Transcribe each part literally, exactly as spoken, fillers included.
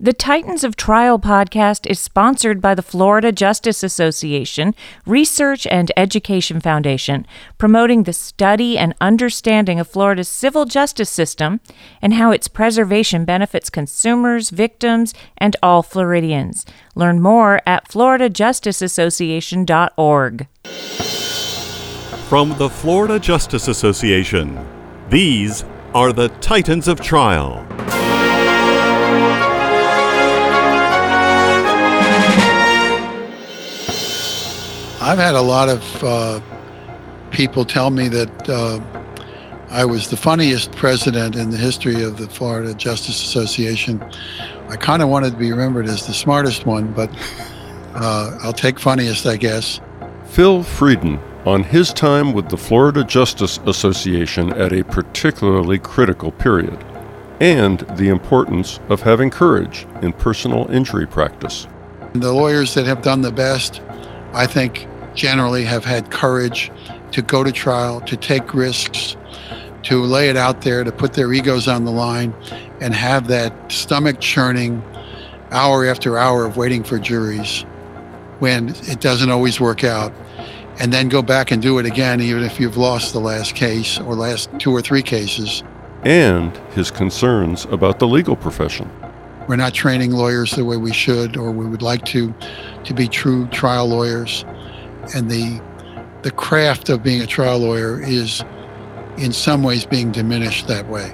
The Titans of Trial podcast is sponsored by the Florida Justice Association Research and Education Foundation, promoting the study and understanding of Florida's civil justice system and how its preservation benefits consumers, victims, and all Floridians. Learn more at florida justice association dot org. From the Florida Justice Association, these are the Titans of Trial. I've had a lot of uh, people tell me that uh, I was the funniest president in the history of the Florida Justice Association. I kind of wanted to be remembered as the smartest one, but uh, I'll take funniest, I guess. Phil Frieden, on his time with the Florida Justice Association at a particularly critical period, and the importance of having courage in personal injury practice. The lawyers that have done the best, I think, generally have had courage to go to trial, to take risks, to lay it out there, to put their egos on the line, and have that stomach churning hour after hour of waiting for juries when it doesn't always work out, and then go back and do it again, even if you've lost the last case or last two or three cases. And his concerns about the legal profession. We're not training lawyers the way we should or we would like to, to be true trial lawyers. And the the craft of being a trial lawyer is in some ways being diminished that way.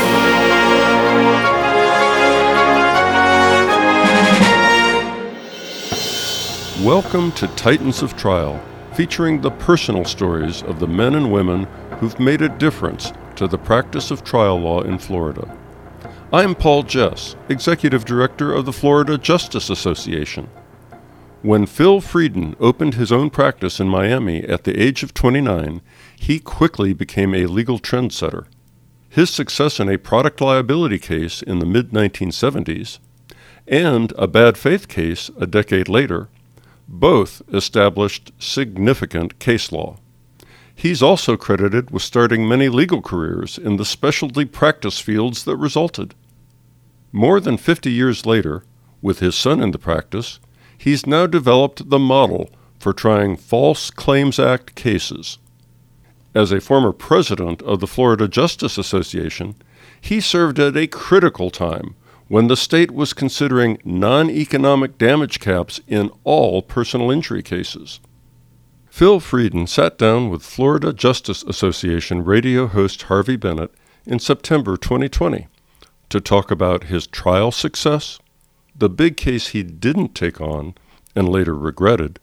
Welcome to Titans of Trial, featuring the personal stories of the men and women who've made a difference to the practice of trial law in Florida. I'm Paul Jess, Executive Director of the Florida Justice Association. When Phil Frieden opened his own practice in Miami at the age of twenty-nine, he quickly became a legal trendsetter. His success in a product liability case in the mid nineteen seventies and a bad faith case a decade later both established significant case law. He's also credited with starting many legal careers in the specialty practice fields that resulted. More than fifty years later, with his son in the practice, he's now developed the model for trying False Claims Act cases. As a former president of the Florida Justice Association, he served at a critical time when the state was considering non-economic damage caps in all personal injury cases. Phil Frieden sat down with Florida Justice Association radio host Harvey Bennett in September twenty twenty to talk about his trial success, the big case he didn't take on and later regretted,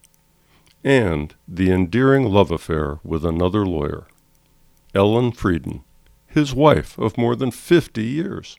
and the endearing love affair with another lawyer, Ellen Frieden, his wife of more than fifty years.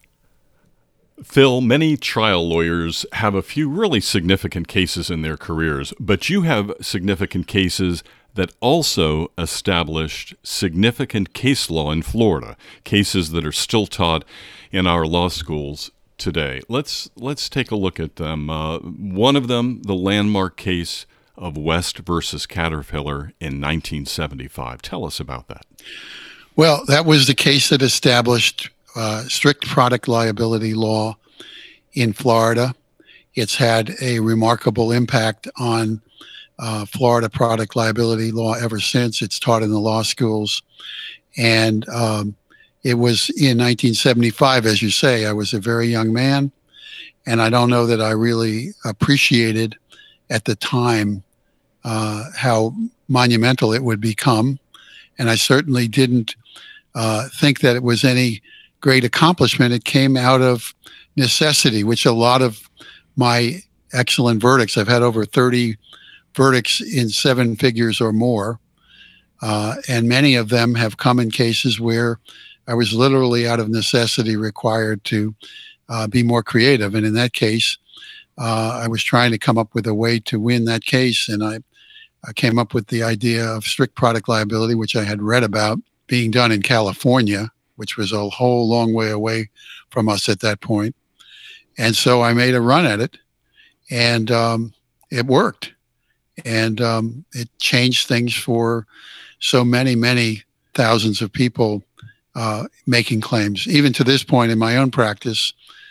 Phil, many trial lawyers have a few really significant cases in their careers, but you have significant cases that also established significant case law in Florida, cases that are still taught in our law schools today. Let's let's take a look at them. Uh, one of them, the landmark case of West versus Caterpillar in nineteen seventy-five. Tell us about that. Well, that was the case that established uh, strict product liability law in Florida. It's had a remarkable impact on uh, Florida product liability law ever since. It's taught in the law schools. And um, it was in nineteen seventy-five, as you say. I was a very young man, and I don't know that I really appreciated at the time uh, how monumental it would become. And I certainly didn't uh, think that it was any great accomplishment. It came out of necessity, which a lot of my excellent verdicts, I've had over thirty verdicts in seven figures or more, uh, and many of them have come in cases where I was literally out of necessity required to uh, be more creative. And in that case, uh, I was trying to come up with a way to win that case. And I, I came up with the idea of strict product liability, which I had read about being done in California, which was a whole long way away from us at that point. And so I made a run at it, and um, it worked. And um, it changed things for so many, many thousands of people uh, making claims. Even to this point in my own practice,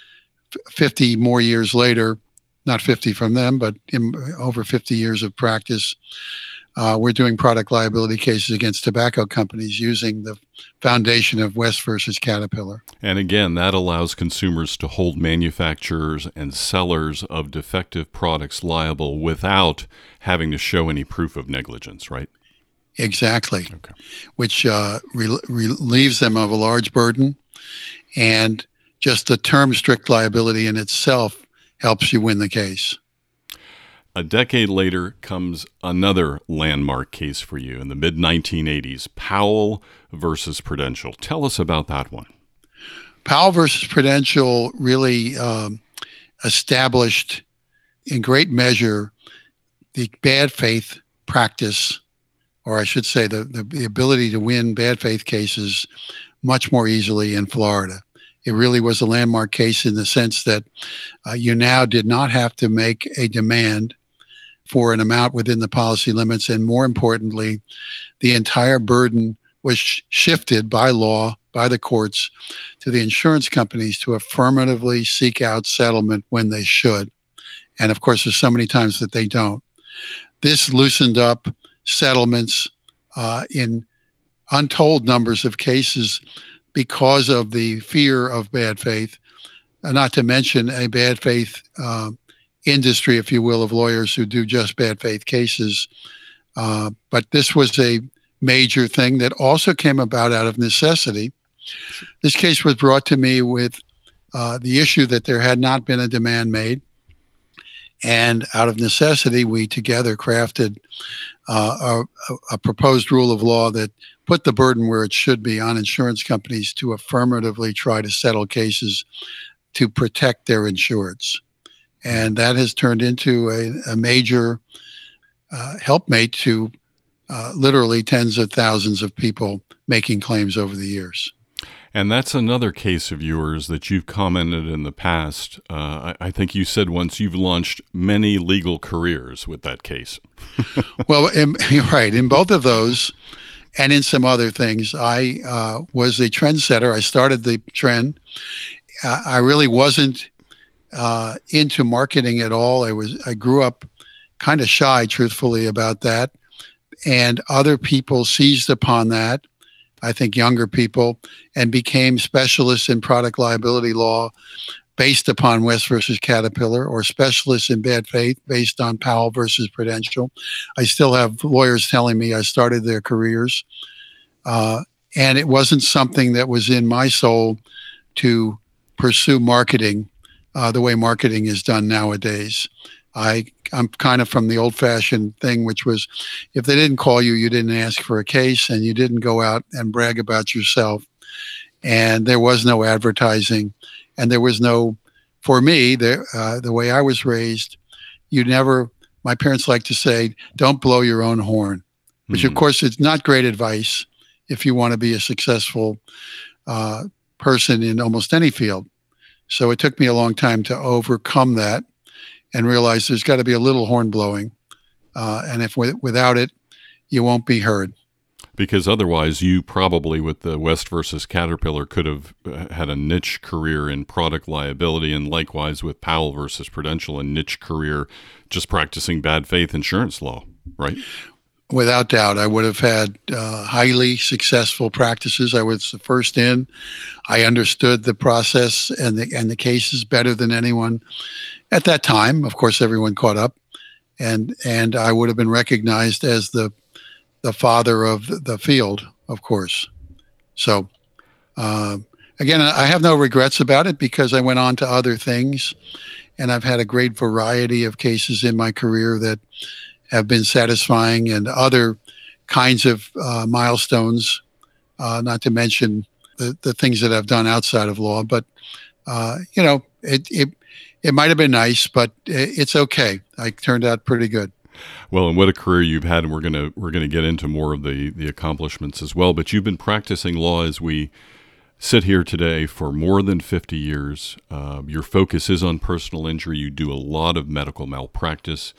fifty more years later, not fifty from them, but in over fifty years of practice, uh, we're doing product liability cases against tobacco companies using the foundation of West versus Caterpillar. And again, that allows consumers to hold manufacturers and sellers of defective products liable without having to show any proof of negligence, right? Exactly, Okay. which uh, re- relieves them of a large burden. And just the term strict liability in itself helps you win the case. A decade later comes another landmark case for you in the mid nineteen eighties, Powell versus Prudential. Tell us about that one. Powell versus Prudential really um, established in great measure the bad faith practice, or I should say the, the, the ability to win bad faith cases much more easily in Florida. It really was a landmark case in the sense that uh, you now did not have to make a demand for an amount within the policy limits. And more importantly, the entire burden was sh- shifted by law, by the courts, to the insurance companies to affirmatively seek out settlement when they should. And of course, there's so many times that they don't. This loosened up settlements uh, in untold numbers of cases because of the fear of bad faith, uh, not to mention a bad faith uh, industry, if you will, of lawyers who do just bad faith cases. Uh, but this was a major thing that also came about out of necessity. This case was brought to me with uh, the issue that there had not been a demand made. And out of necessity, we together crafted uh, a, a proposed rule of law that put the burden where it should be on insurance companies to affirmatively try to settle cases to protect their insureds. And that has turned into a, a major uh, helpmate to uh, literally tens of thousands of people making claims over the years. And that's another case of yours that you've commented in the past. Uh, I, I think you said once you've launched many legal careers with that case. Well, in, you're right. In both of those and in some other things, I uh, was a trendsetter. I started the trend. Uh, I really wasn't uh, into marketing at all. I was. I grew up kind of shy, truthfully, about that. And other people seized upon that, I think younger people, and became specialists in product liability law based upon West versus Caterpillar, or specialists in bad faith based on Powell versus Prudential. I still have lawyers telling me I started their careers. Uh, and it wasn't something that was in my soul to pursue marketing uh, the way marketing is done nowadays. I, I'm kind of from the old-fashioned thing, which was if they didn't call you, you didn't ask for a case, and you didn't go out and brag about yourself. And there was no advertising, and there was no, for me, the, uh, the way I was raised, you never, my parents like to say, don't blow your own horn, which mm-hmm. of course is not great advice if you want to be a successful uh, person in almost any field. So it took me a long time to overcome that and realize there's got to be a little horn blowing. Uh, and if w- without it, you won't be heard. Because otherwise, you probably, with the West versus Caterpillar, could have uh, had a niche career in product liability, and likewise with Powell versus Prudential, a niche career just practicing bad faith insurance law, right? Without doubt, I would have had uh, highly successful practices. I was the first in. I understood the process and the and the cases better than anyone at that time. Of course, everyone caught up, and and I would have been recognized as the the father of the field, of course. So, uh, again, I have no regrets about it because I went on to other things, and I've had a great variety of cases in my career that have been satisfying, and other kinds of uh, milestones, uh, not to mention the, the things that I've done outside of law. But, uh, you know, it, it, it might have been nice, but it's okay. I turned out pretty good. Well, and what a career you've had, and we're gonna we're gonna get into more of the, the accomplishments as well. But you've been practicing law as we sit here today for more than fifty years. Uh, your focus is on personal injury. You do a lot of medical malpractice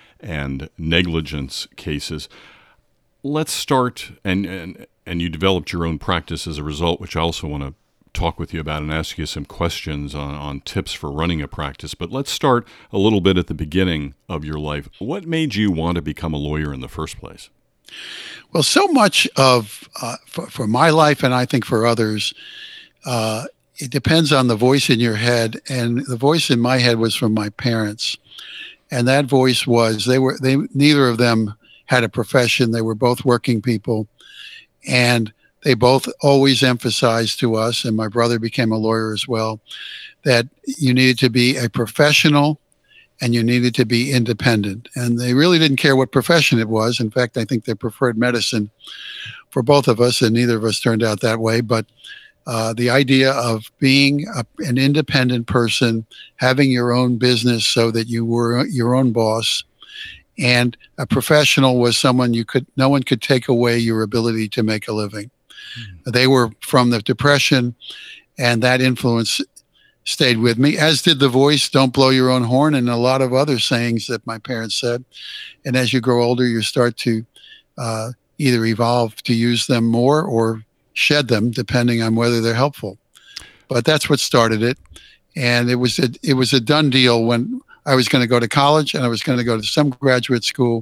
and negligence cases. Let's start, and and and you developed your own practice as a result, which I also want to talk with you about and ask you some questions on, on tips for running a practice. But let's start a little bit at the beginning of your life. What made you want to become a lawyer in the first place? Well, so much of, uh, for, for my life, and I think for others, uh, it depends on the voice in your head. And the voice in my head was from my parents. And that voice was, they were, they, neither of them had a profession. They were both working people. And they both always emphasized to us, and my brother became a lawyer as well, that you needed to be a professional and you needed to be independent. And they really didn't care what profession it was. In fact, I think they preferred medicine for both of us, and neither of us turned out that way. But uh, the idea of being a, an independent person, having your own business so that you were your own boss, and a professional was someone you could, no one could take away your ability to make a living. Mm-hmm. They were from the Depression, and that influence stayed with me, as did the voice, don't blow your own horn, and a lot of other sayings that my parents said. And as you grow older, you start to uh, either evolve to use them more or shed them, depending on whether they're helpful. But that's what started it. And it was a, it was a done deal when I was going to go to college, and I was going to go to some graduate school.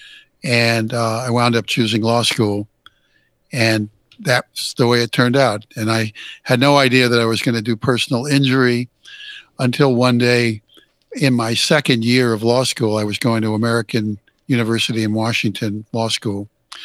And uh, I wound up choosing law school. And that's the way it turned out. And I had no idea that I was going to do personal injury until one day in my second year of law school. I was going to American University in Washington Law School.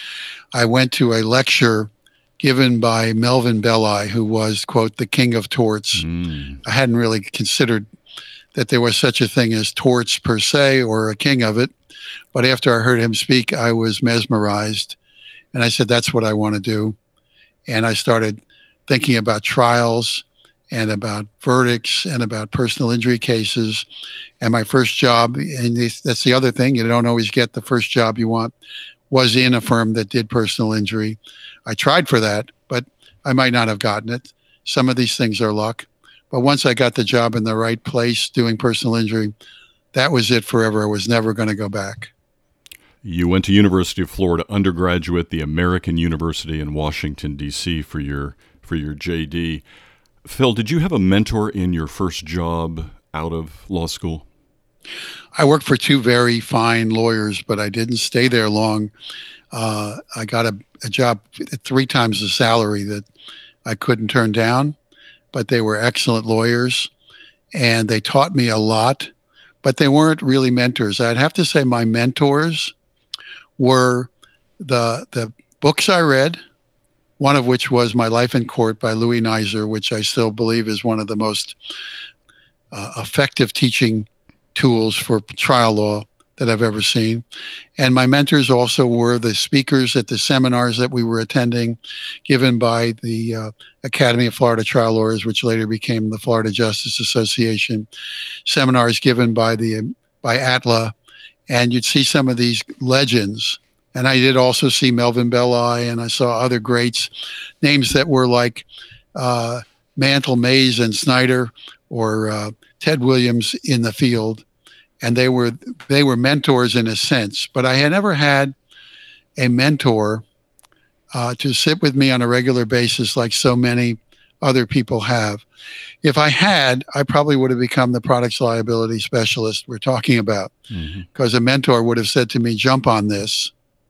I went to a lecture given by Melvin Belli, who was, quote, the king of torts. Mm. I hadn't really considered that there was such a thing as torts per se or a king of it. But after I heard him speak, I was mesmerized. And I said, that's what I want to do. And I started thinking about trials and about verdicts and about personal injury cases. And my first job, and that's the other thing, you don't always get the first job you want, was in a firm that did personal injury. I tried for that, but I might not have gotten it. Some of these things are luck. But once I got the job in the right place doing personal injury, that was it forever. I was never going to go back. You went to University of Florida undergraduate, the American University in Washington, D C for your for your J D. Phil, did you have a mentor in your first job out of law school? I worked for two very fine lawyers, but I didn't stay there long. Uh, I got a, a job at three times the salary that I couldn't turn down, but they were excellent lawyers, and they taught me a lot, but they weren't really mentors. I'd have to say my mentors were the the books I read, one of which was My Life in Court by Louis Neiser, which I still believe is one of the most uh, effective teaching tools for trial law that I've ever seen. And my mentors also were the speakers at the seminars that we were attending, given by the uh, Academy of Florida Trial Lawyers, which later became the Florida Justice Association, seminars given by the by A T L A. And you'd see some of these legends. And I did also see Melvin Belli, and I saw other greats, names that were like uh, Mantle, Mays, and Snyder, or uh, Ted Williams in the field. And they were they were mentors in a sense. But I had never had a mentor uh, to sit with me on a regular basis like so many other people have. If I had, I probably would have become the products liability specialist we're talking about, because mm-hmm. a mentor would have said to me, jump on this.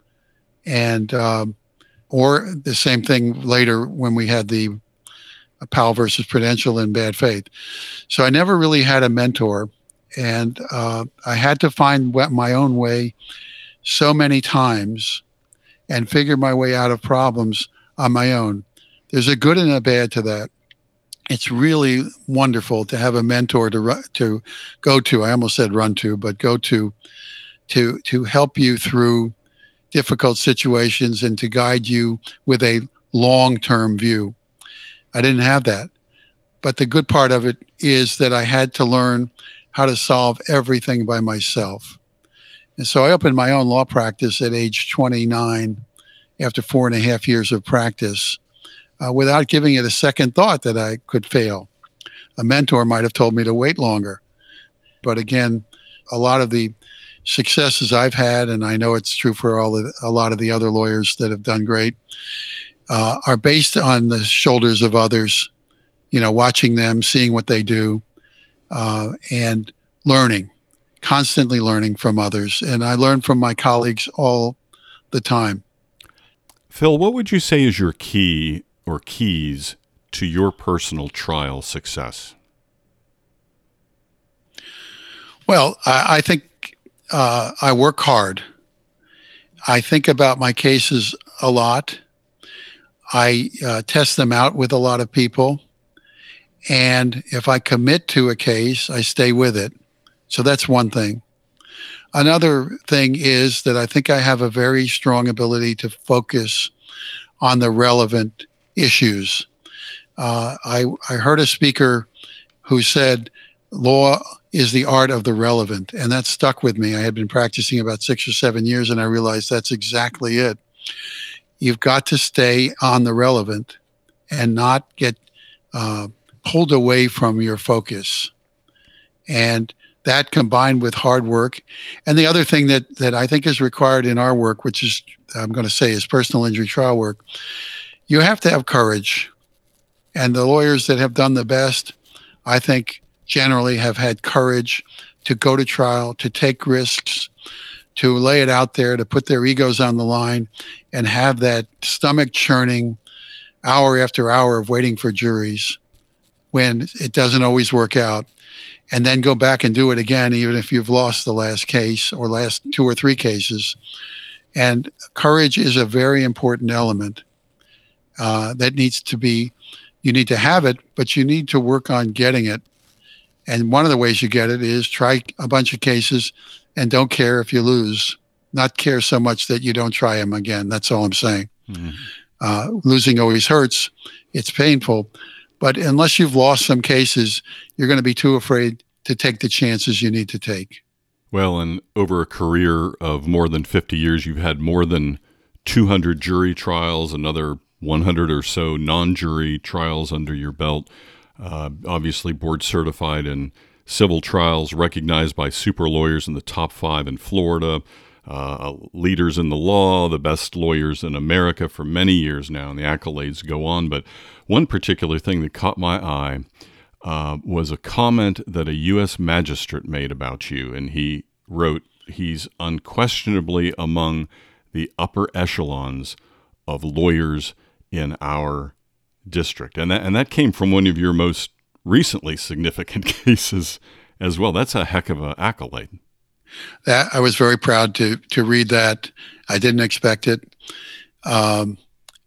And, um, or the same thing later when we had the uh, Powell versus Prudential in bad faith. So I never really had a mentor, and uh, I had to find my own way so many times and figure my way out of problems on my own. There's a good and a bad to that. It's really wonderful to have a mentor to run, to go to. I almost said run to, but go to, to to help you through difficult situations and to guide you with a long-term view. I didn't have that, but the good part of it is that I had to learn how to solve everything by myself. And so I opened my own law practice at age twenty-nine, after four and a half years of practice. Uh, without giving it a second thought that I could fail. A mentor might have told me to wait longer. But again, a lot of the successes I've had, and I know it's true for all of, a lot of the other lawyers that have done great, uh, are based on the shoulders of others you know, watching them, seeing what they do, uh, and learning, constantly learning from others. And I learn from my colleagues all the time. Phil, what would you say is your key or keys to your personal trial success? Well, I, I think uh, I work hard. I think about my cases a lot. I uh, test them out with a lot of people. And if I commit to a case, I stay with it. So that's one thing. Another thing is that I think I have a very strong ability to focus on the relevant issues. Uh, I, I heard a speaker who said, law is the art of the relevant. And that stuck with me. I had been practicing about six or seven years, and I realized that's exactly it. You've got to stay on the relevant and not get uh, pulled away from your focus. And that combined with hard work. And the other thing that, that I think is required in our work, which is, I'm going to say, is personal injury trial work, you have to have courage. And the lawyers that have done the best, I think, generally have had courage to go to trial, to take risks, to lay it out there, to put their egos on the line, and have that stomach churning hour after hour of waiting for juries when it doesn't always work out, and then go back and do it again, even if you've lost the last case or last two or three cases. And courage is a very important element uh, that needs to be, you need to have it, but you need to work on getting it. And one of the ways you get it is try a bunch of cases and don't care if you lose. Not care so much that you don't try them again. That's all I'm saying. Mm-hmm. Uh, losing always hurts. It's painful. But unless you've lost some cases, you're going to be too afraid to take the chances you need to take. Well, and over a career of more than fifty years, you've had more than two hundred jury trials, another one hundred or so non-jury trials under your belt. Uh, obviously board certified in civil trials, recognized by super lawyers in the top five in Florida, uh, leaders in the law, the best lawyers in America for many years now, and the accolades go on. But one particular thing that caught my eye uh, was a comment that a U S magistrate made about you, and he wrote, he's unquestionably among the upper echelons of lawyers in our district. And that, and that came from one of your most recently significant cases as well. That's a heck of an accolade. That I was very proud to to read that. I didn't expect it. Um,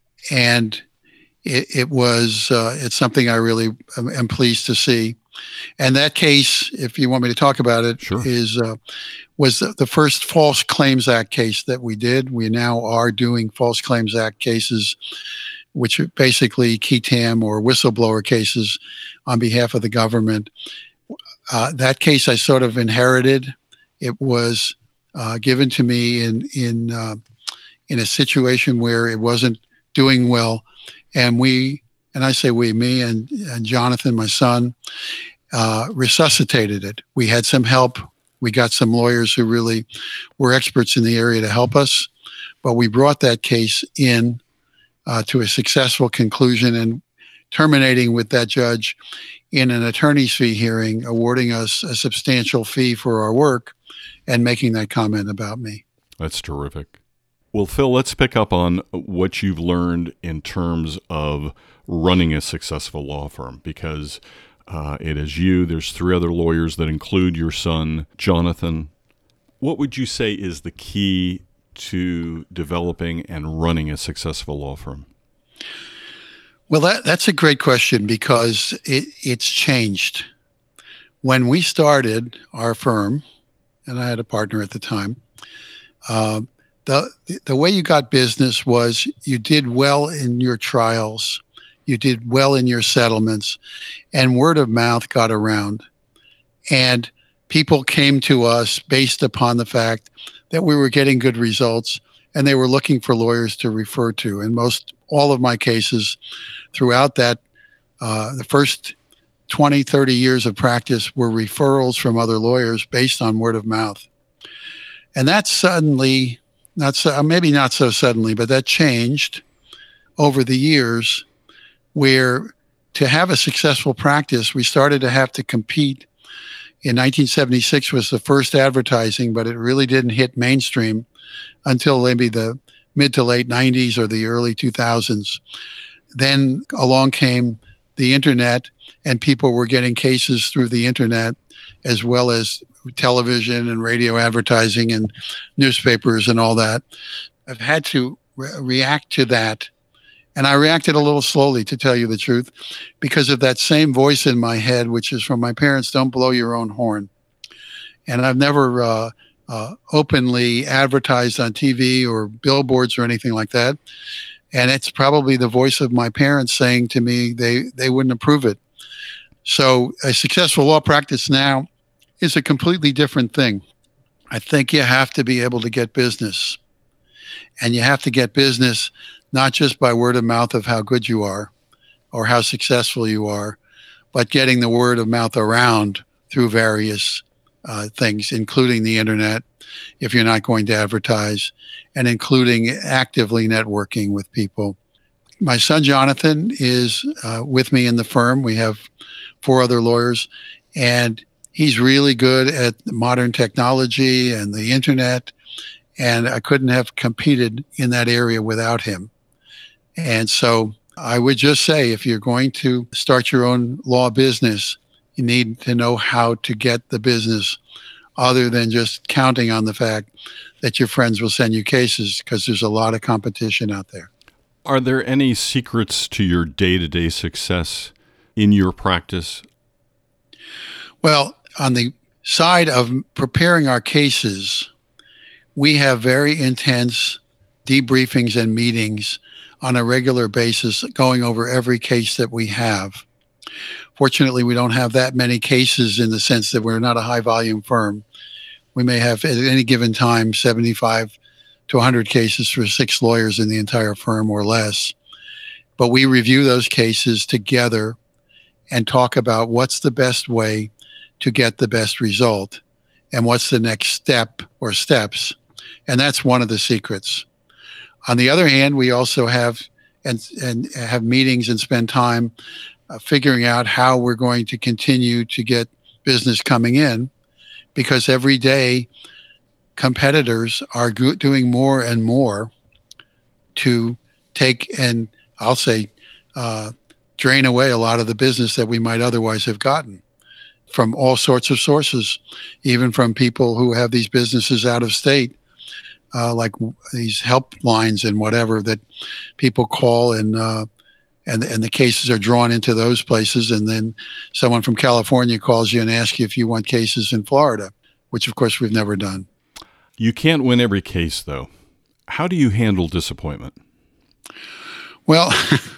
and it, it was, uh, it's something I really am, am pleased to see. And that case, if you want me to talk about it, sure. is uh, was the, the first False Claims Act case that we did. We now are doing False Claims Act cases, which are basically K E T A M or whistleblower cases on behalf of the government. Uh, that case I sort of inherited. It was uh, given to me in in uh, in a situation where it wasn't doing well, and we, and I say we, me and, and Jonathan, my son, uh, resuscitated it. We had some help. We got some lawyers who really were experts in the area to help us, but we brought that case in Uh, to a successful conclusion and terminating with that judge in an attorney's fee hearing, awarding us a substantial fee for our work and making that comment about me. That's terrific. Well, Phil, let's pick up on what you've learned in terms of running a successful law firm, because uh, it is you, there's three other lawyers that include your son, Jonathan. What would you say is the key to developing and running a successful law firm? Well, that, that's a great question because it, it's changed. When we started our firm, and I had a partner at the time, uh, the the way you got business was you did well in your trials, you did well in your settlements, and word of mouth got around. And people came to us based upon the fact that we were getting good results, and they were looking for lawyers to refer to. And most, all of my cases throughout that, uh, the first twenty, thirty years of practice were referrals from other lawyers based on word of mouth. And that suddenly, not so, maybe not so suddenly, but that changed over the years where to have a successful practice, we started to have to compete. In nineteen seventy-six was the first advertising, but it really didn't hit mainstream until maybe the mid to late nineties or the early two thousands. Then along came the internet, and people were getting cases through the internet, as well as television and radio advertising and newspapers and all that. I've had to re- react to that. And I reacted a little slowly, to tell you the truth, because of that same voice in my head, which is from my parents, don't blow your own horn. And I've never uh, uh, openly advertised on T V or billboards or anything like that. And it's probably the voice of my parents saying to me they, they wouldn't approve it. So a successful law practice now is a completely different thing. I think you have to be able to get business. And you have to get business not just by word of mouth of how good you are or how successful you are, but getting the word of mouth around through various uh, things, including the internet, if you're not going to advertise, and including actively networking with people. My son, Jonathan, is uh, with me in the firm. We have four other lawyers, and he's really good at modern technology and the internet, and I couldn't have competed in that area without him. And so I would just say, if you're going to start your own law business, you need to know how to get the business other than just counting on the fact that your friends will send you cases, because there's a lot of competition out there. Are there any secrets to your day-to-day success in your practice? Well, on the side of preparing our cases, we have very intense debriefings and meetings on a regular basis, going over every case that we have. Fortunately, we don't have that many cases in the sense that we're not a high volume firm. We may have at any given time seventy-five to one hundred cases for six lawyers in the entire firm or less. But we review those cases together and talk about what's the best way to get the best result and what's the next step or steps. And that's one of the secrets. On the other hand, we also have and, and have meetings and spend time uh, figuring out how we're going to continue to get business coming in, because every day competitors are go- doing more and more to take and I'll say uh, drain away a lot of the business that we might otherwise have gotten from all sorts of sources, even from people who have these businesses out of state. Uh, like these helplines and whatever that people call, and uh, and and the cases are drawn into those places, and then someone from California calls you and asks you if you want cases in Florida, which of course we've never done. You can't win every case, though. How do you handle disappointment? Well,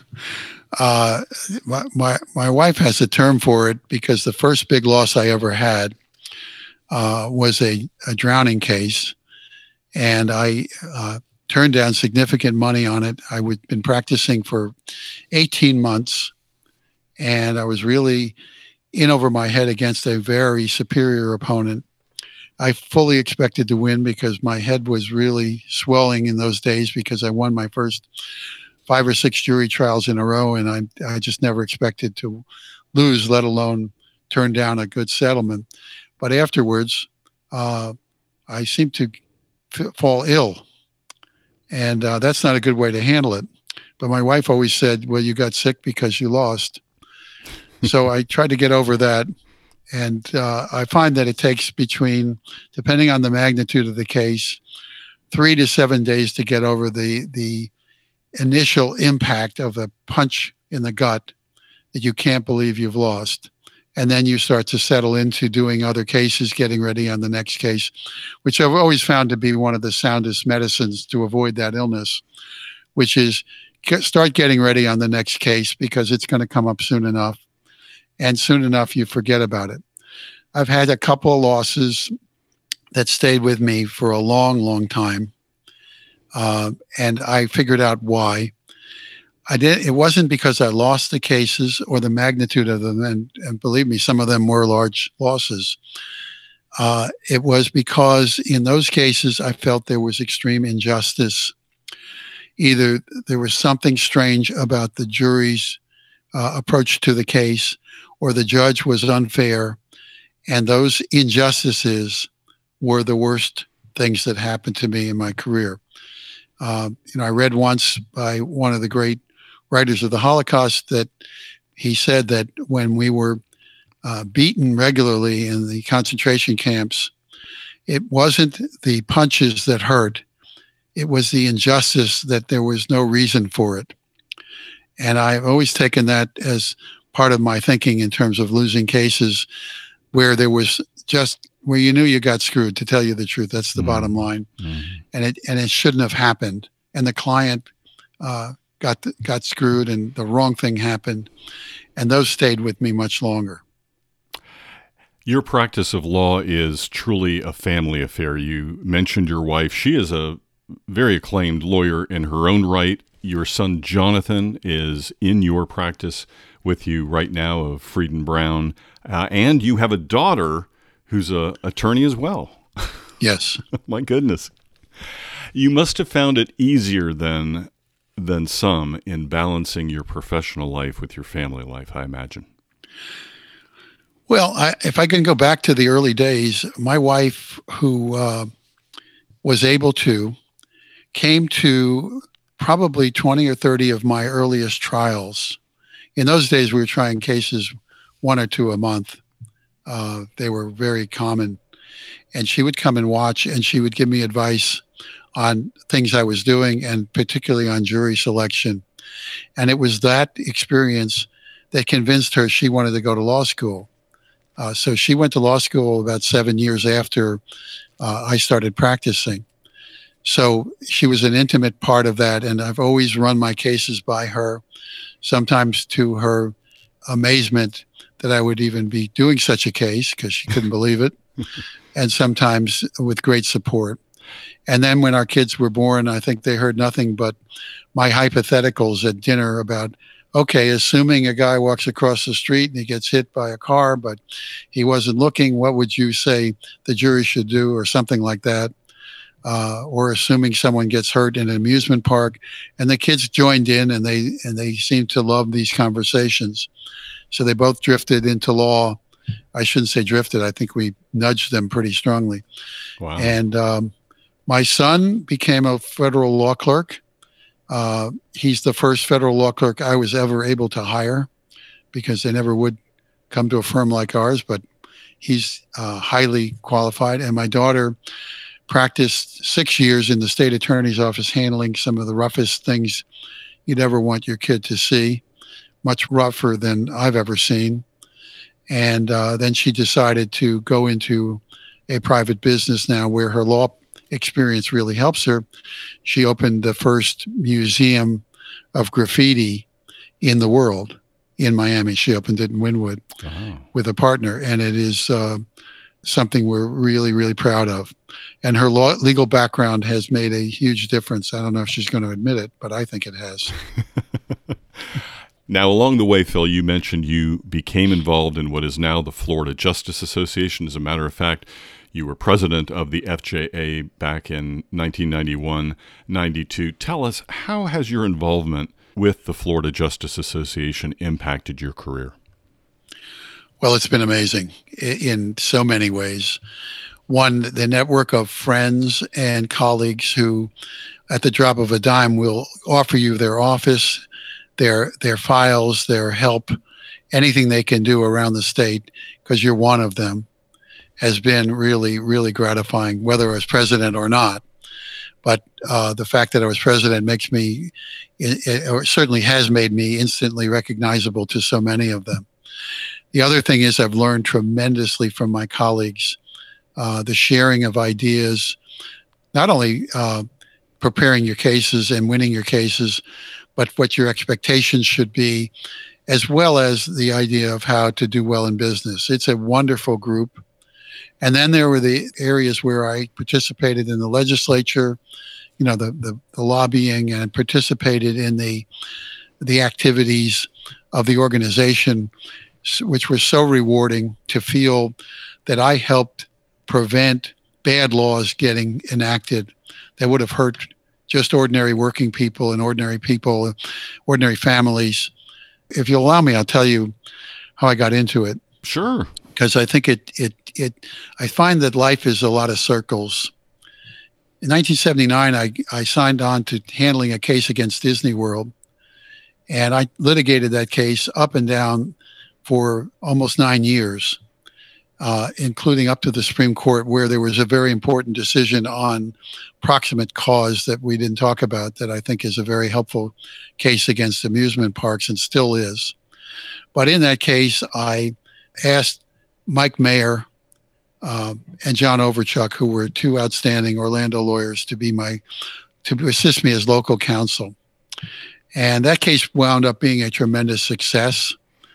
uh, my, my my wife has a term for it, because the first big loss I ever had uh, was a, a drowning case. And I uh, turned down significant money on it. I had been practicing for eighteen months, and I was really in over my head against a very superior opponent. I fully expected to win because my head was really swelling in those days, because I won my first five or six jury trials in a row, and I, I just never expected to lose, let alone turn down a good settlement. But afterwards, uh, I seemed to fall ill, and uh, that's not a good way to handle it. But my wife always said, well, you got sick because you lost. So I tried to get over that, and uh, I find that it takes between, depending on the magnitude of the case, three to seven days to get over the the initial impact of a punch in the gut that you can't believe you've lost. And then you start to settle into doing other cases, getting ready on the next case, which I've always found to be one of the soundest medicines to avoid that illness, which is get, start getting ready on the next case, because it's going to come up soon enough. And soon enough, you forget about it. I've had a couple of losses that stayed with me for a long, long time. Uh, and I figured out why. I did. It wasn't because I lost the cases or the magnitude of them, and, and believe me, some of them were large losses. Uh, it was because in those cases, I felt there was extreme injustice. Either there was something strange about the jury's uh, approach to the case, or the judge was unfair. And those injustices were the worst things that happened to me in my career. Uh, you know, I read once by one of the great writers of the Holocaust that he said that when we were uh, beaten regularly in the concentration camps, it wasn't the punches that hurt. It was the injustice that there was no reason for it. And I've always taken that as part of my thinking in terms of losing cases where there was just, where you knew you got screwed, to tell you the truth. That's the mm-hmm. bottom line. Mm-hmm. And it and it shouldn't have happened. And the client uh, got got screwed and the wrong thing happened. And those stayed with me much longer. Your practice of law is truly a family affair. You mentioned your wife. She is a very acclaimed lawyer in her own right. Your son, Jonathan, is in your practice with you right now of Fried and Brown. Uh, and you have a daughter who's an attorney as well. Yes. My goodness. You must have found it easier than, than some in balancing your professional life with your family life, I imagine. Well, I, if I can go back to the early days, my wife, who uh, was able to, came to probably twenty or thirty of my earliest trials. In those days, we were trying cases one or two a month. Uh, they were very common. And she would come and watch, and she would give me advice on things I was doing, and particularly on jury selection. And it was that experience that convinced her she wanted to go to law school. Uh, so she went to law school about seven years after uh, I started practicing. So she was an intimate part of that, and I've always run my cases by her, sometimes to her amazement that I would even be doing such a case, because she couldn't believe it, and sometimes with great support. And then when our kids were born, I think they heard nothing but my hypotheticals at dinner about, okay, assuming a guy walks across the street and he gets hit by a car, but he wasn't looking, what would you say the jury should do, or something like that? Uh, or assuming someone gets hurt in an amusement park. And the kids joined in, and they and they seemed to love these conversations. So they both drifted into law. I shouldn't say drifted. I think we nudged them pretty strongly. Wow. And um, my son became a federal law clerk. Uh, he's the first federal law clerk I was ever able to hire, because they never would come to a firm like ours, but he's uh, highly qualified. And my daughter practiced six years in the state attorney's office, handling some of the roughest things you'd ever want your kid to see, much rougher than I've ever seen. And uh, then she decided to go into a private business now, where her law experience really helps her. She opened the first museum of graffiti in the world in Miami. She opened it in Wynwood oh. with a partner, and it is uh, something we're really, really proud of. And her law, legal background has made a huge difference. I don't know if she's going to admit it, but I think it has. Now, along the way, Phil, you mentioned you became involved in what is now the Florida Justice Association. As a matter of fact, you were president of the F J A back in nineteen ninety-one ninety-two. Tell us, how has your involvement with the Florida Justice Association impacted your career? Well, it's been amazing in so many ways. One, the network of friends and colleagues who, at the drop of a dime, will offer you their office, their their files, their help, anything they can do around the state, because you're one of them, has been really, really gratifying, whether I was president or not. But uh, the fact that I was president makes me, it, it, or certainly has made me, instantly recognizable to so many of them. The other thing is I've learned tremendously from my colleagues, uh, the sharing of ideas, not only uh, preparing your cases and winning your cases, but what your expectations should be, as well as the idea of how to do well in business. It's a wonderful group. And then there were the areas where I participated in the legislature, you know, the, the, the lobbying, and participated in the the activities of the organization, which were so rewarding to feel that I helped prevent bad laws getting enacted that would have hurt just ordinary working people and ordinary people, ordinary families. If you'll allow me, I'll tell you how I got into it. Sure. Because I think it, it, it, I find that life is a lot of circles. In nineteen seventy-nine, I, I signed on to handling a case against Disney World. And I litigated that case up and down for almost nine years, uh, including up to the Supreme Court, where there was a very important decision on proximate cause that we didn't talk about that I think is a very helpful case against amusement parks and still is. But in that case, I asked Mike Mayer uh, and John Overchuck, who were two outstanding Orlando lawyers, to be my to assist me as local counsel. And that case wound up being a tremendous success.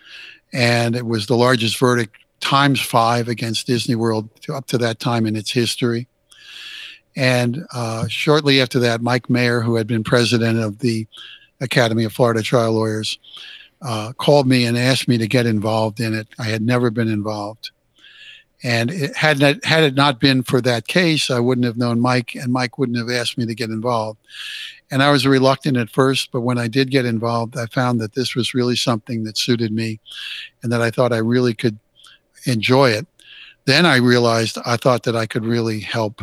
And it was the largest verdict times five against Disney World to, up to that time in its history. And uh, shortly after that, Mike Mayer, who had been president of the Academy of Florida Trial Lawyers, uh, called me and asked me to get involved in it. I had never been involved. And it had, not, had it not been for that case, I wouldn't have known Mike, and Mike wouldn't have asked me to get involved. And I was reluctant at first, but when I did get involved, I found that this was really something that suited me and that I thought I really could enjoy it. Then I realized I thought that I could really help.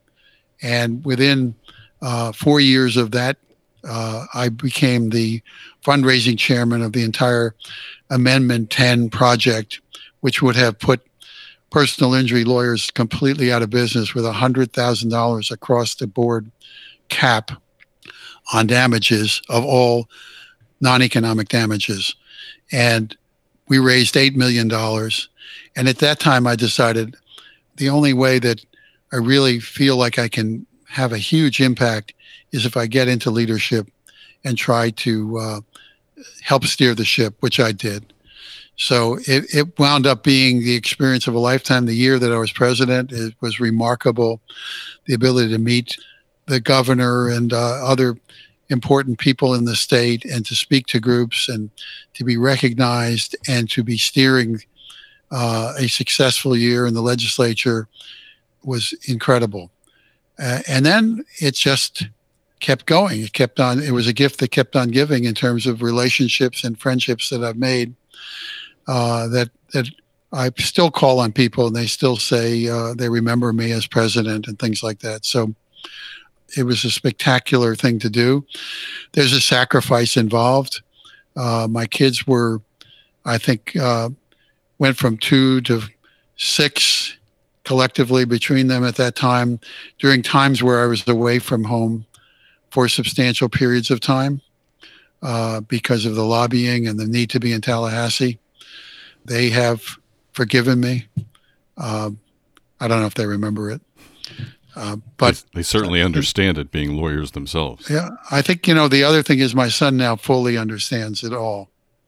And within uh, four years of that, uh, I became the fundraising chairman of the entire Amendment ten project, which would have put personal injury lawyers completely out of business with a one hundred thousand dollars across the board cap on damages of all non-economic damages. And we raised eight million dollars. And at that time, I decided the only way that I really feel like I can have a huge impact is if I get into leadership and try to uh, help steer the ship, which I did. So it, it wound up being the experience of a lifetime. The year that I was president, it was remarkable. The ability to meet the governor and uh, other important people in the state and to speak to groups and to be recognized and to be steering uh, a successful year in the legislature was incredible. Uh, and then it just kept going. It kept on. It was a gift that kept on giving in terms of relationships and friendships that I've made uh, that, that I still call on people and they still say uh, they remember me as president and things like that. So it was a spectacular thing to do. There's a sacrifice involved. Uh, my kids were, I think, uh, went from two to six collectively between them at that time, during times where I was away from home for substantial periods of time uh, because of the lobbying and the need to be in Tallahassee. They have forgiven me. Uh, I don't know if they remember it. Uh, but they, they certainly understand it, being lawyers themselves. Yeah, I think, you know, the other thing is my son now fully understands it all.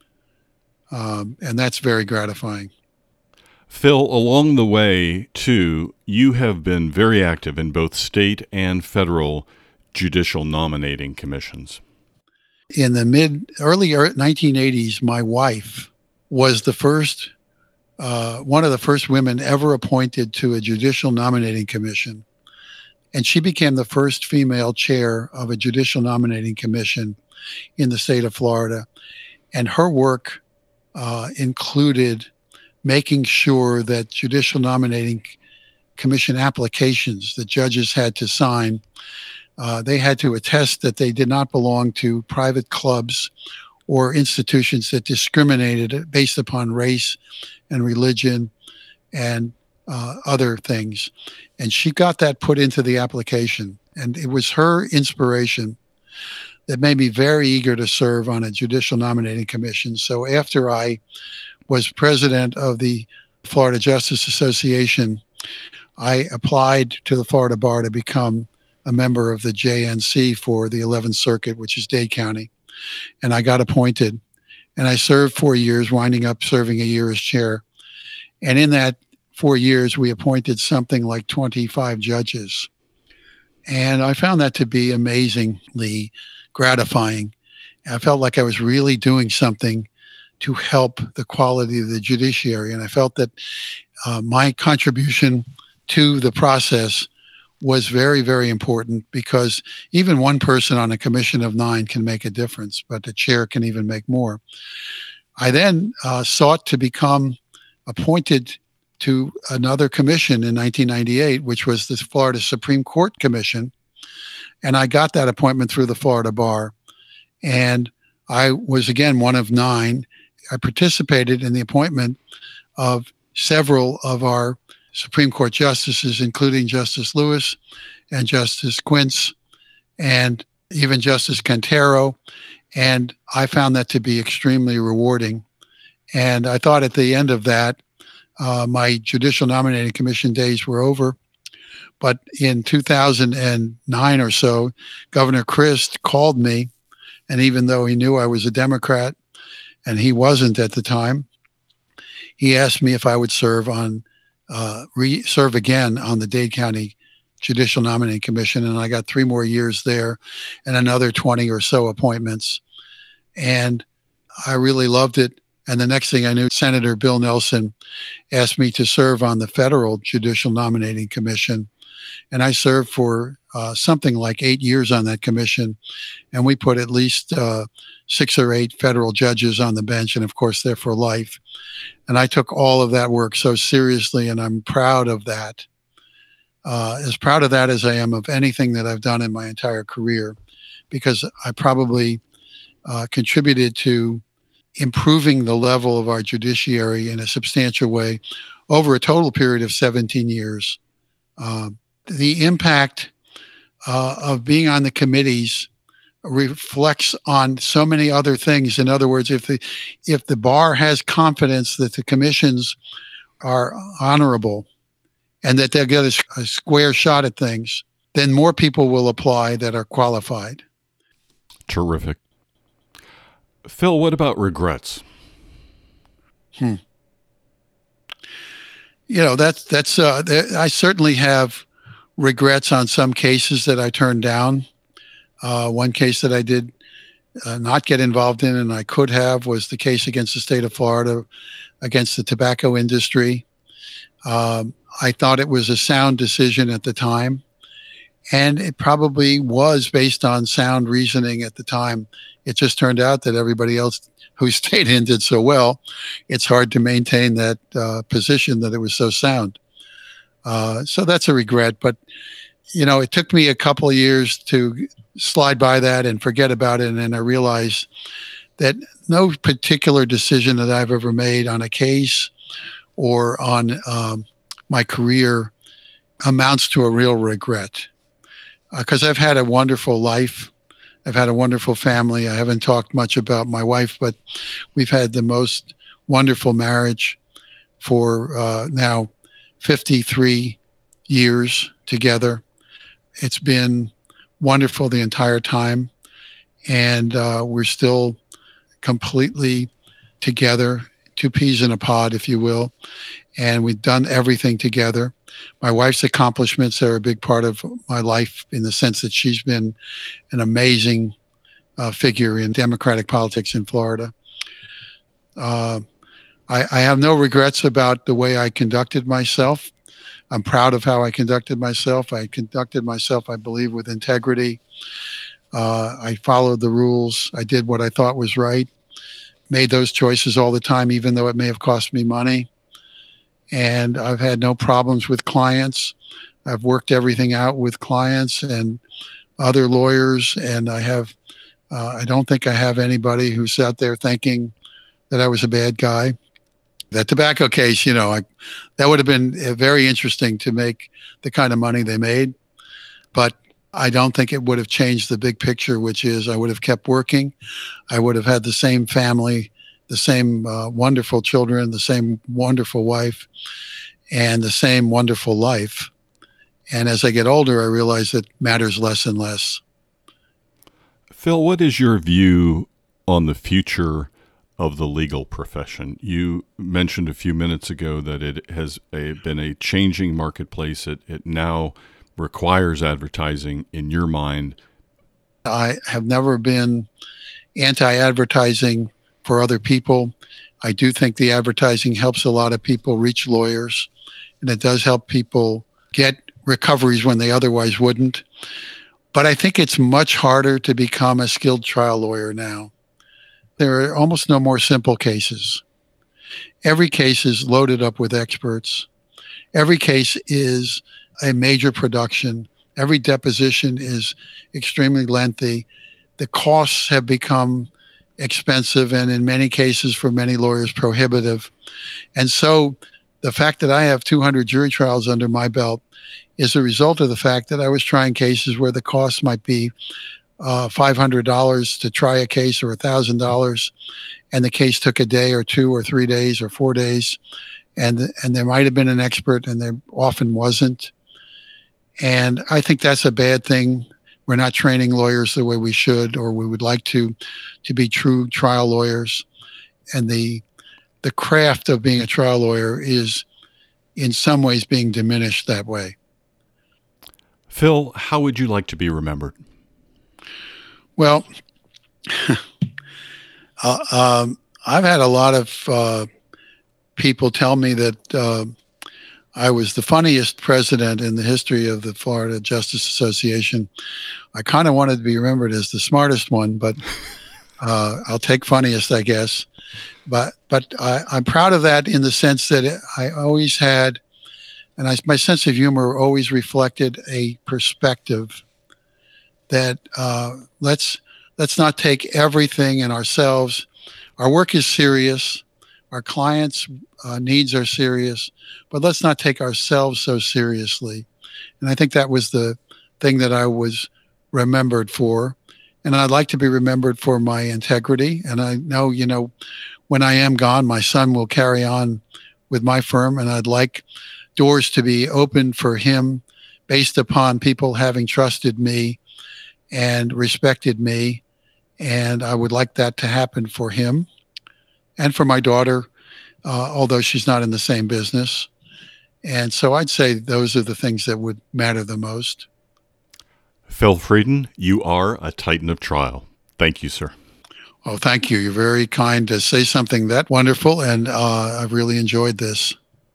Um, and that's very gratifying. Phil, along the way, too, you have been very active in both state and federal judicial nominating commissions. In the mid, early nineteen eighties, my wife was the first, uh, one of the first women ever appointed to a judicial nominating commission. And she became the first female chair of a judicial nominating commission in the state of Florida. And her work uh, included making sure that judicial nominating commission applications that judges had to sign, uh, they had to attest that they did not belong to private clubs or institutions that discriminated based upon race and religion and uh, other things. And she got that put into the application. And it was her inspiration that made me very eager to serve on a judicial nominating commission. So after I was president of the Florida Justice Association, I applied to the Florida Bar to become a member of the J N C for the eleventh Circuit, which is Dade County. And I got appointed. And I served four years, winding up serving a year as chair. And in that four years, we appointed something like twenty-five judges. And I found that to be amazingly gratifying. I felt like I was really doing something to help the quality of the judiciary. And I felt that uh, my contribution to the process was very, very important, because even one person on a commission of nine can make a difference, but the chair can even make more. I then uh, sought to become appointed to another commission in nineteen ninety-eight, which was the Florida Supreme Court Commission. And I got that appointment through the Florida Bar. And I was, again, one of nine. I participated in the appointment of several of our Supreme Court justices, including Justice Lewis and Justice Quince and even Justice Cantero. And I found that to be extremely rewarding. And I thought at the end of that, uh, my Judicial Nominating Commission days were over. But in two thousand nine or so, Governor Christ called me, and even though he knew I was a Democrat, and he wasn't at the time, he asked me if I would serve on, uh, re- serve again on the Dade County Judicial Nominating Commission, and I got three more years there, and another twenty or so appointments, and I really loved it. And the next thing I knew, Senator Bill Nelson asked me to serve on the Federal Judicial Nominating Commission. And I served for uh, something like eight years on that commission. And we put at least uh, six or eight federal judges on the bench. And of course, they're for life. And I took all of that work so seriously, and I'm proud of that. Uh, as proud of that as I am of anything that I've done in my entire career, because I probably uh, contributed to improving the level of our judiciary in a substantial way over a total period of seventeen years. Uh, the impact uh, of being on the committees reflects on so many other things. In other words, if the if the bar has confidence that the commissions are honorable and that they'll get a, a square shot at things, then more people will apply that are qualified. Terrific. Phil, what about regrets? Hmm. You know, that's, that's, uh, I certainly have regrets on some cases that I turned down. Uh, one case that I did uh, not get involved in, and I could have, was the case against the state of Florida, against the tobacco industry. Um, I thought it was a sound decision at the time, and it probably was based on sound reasoning at the time. It just turned out that everybody else who stayed in did so well, it's hard to maintain that uh, position that it was so sound. Uh, so that's a regret. But, you know, it took me a couple of years to slide by that and forget about it. And then I realized that no particular decision that I've ever made on a case or on um, my career amounts to a real regret. Because uh, I've had a wonderful life. I've had a wonderful family. I haven't talked much about my wife, but we've had the most wonderful marriage for uh, now fifty-three years together. It's been wonderful the entire time, and uh, we're still completely together, two peas in a pod, if you will, and we've done everything together. My wife's accomplishments are a big part of my life in the sense that she's been an amazing uh, figure in Democratic politics in Florida. Uh, I, I have no regrets about the way I conducted myself. I'm proud of how I conducted myself. I conducted myself, I believe, with integrity. Uh, I followed the rules. I did what I thought was right, made those choices all the time, even though it may have cost me money. And I've had no problems with clients. I've worked everything out with clients and other lawyers. And I have, uh, I don't think I have anybody who's out there thinking that I was a bad guy. That tobacco case, you know, I, that would have been very interesting to make the kind of money they made. But I don't think it would have changed the big picture, which is I would have kept working. I would have had the same family, the same uh, wonderful children, the same wonderful wife, and the same wonderful life. And as I get older, I realize it matters less and less. Phil, what is your view on the future of the legal profession? You mentioned a few minutes ago that it has a, been a changing marketplace. It, it now requires advertising in your mind. I have never been anti-advertising for other people. I do think the advertising helps a lot of people reach lawyers, and it does help people get recoveries when they otherwise wouldn't. But I think it's much harder to become a skilled trial lawyer now. there are almost no more simple cases. Every case is loaded up with experts. Every case is a major production. Every deposition is extremely lengthy. The costs have become expensive and in many cases for many lawyers prohibitive. And so the fact that I have two hundred jury trials under my belt is a result of the fact that I was trying cases where the cost might be uh, five hundred dollars to try a case or one thousand dollars, and the case took a day or two or three days or four days, and and there might have been an expert and there often wasn't. And I think that's a bad thing. We're not training lawyers the way we should or we would like to, to be true trial lawyers. And the the craft of being a trial lawyer is in some ways being diminished that way. Phil, how would you like to be remembered? Well, uh, um, I've had a lot of uh, people tell me that uh, I was the funniest president in the history of the Florida Justice Association. I kind of wanted to be remembered as the smartest one, but uh, I'll take funniest, I guess. But but I, I'm proud of that in the sense that it, I always had, and I, my sense of humor always reflected a perspective that uh, let's let's not take everything in ourselves. Our work is serious. Our clients' uh, needs are serious, but let's not take ourselves so seriously. And I think that was the thing that I was remembered for. And I'd like to be remembered for my integrity. And I know, you know, when I am gone, my son will carry on with my firm, and I'd like doors to be open for him based upon people having trusted me and respected me. And I would like that to happen for him and for my daughter, uh, although she's not in the same business. And so I'd say those are the things that would matter the most. Phil Frieden, you are a titan of trial. Thank you, sir. Oh, thank you. You're very kind to say something that wonderful, and uh, I've really enjoyed this.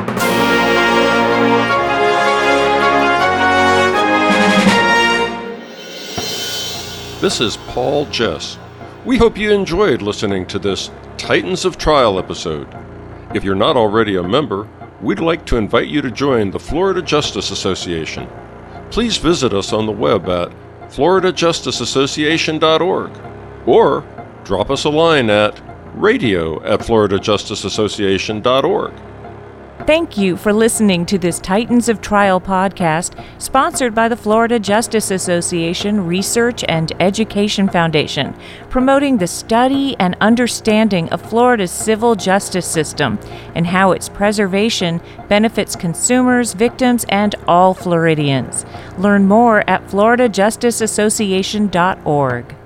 This is Paul Jess. We hope you enjoyed listening to this Titans of Trial episode. If you're not already a member, we'd like to invite you to join the Florida Justice Association. Please visit us on the web at florida justice association dot org or drop us a line at radio at florida justice association dot org. Thank you for listening to this Titans of Trial podcast, sponsored by the Florida Justice Association Research and Education Foundation, promoting the study and understanding of Florida's civil justice system and how its preservation benefits consumers, victims, and all Floridians. Learn more at florida justice association dot org.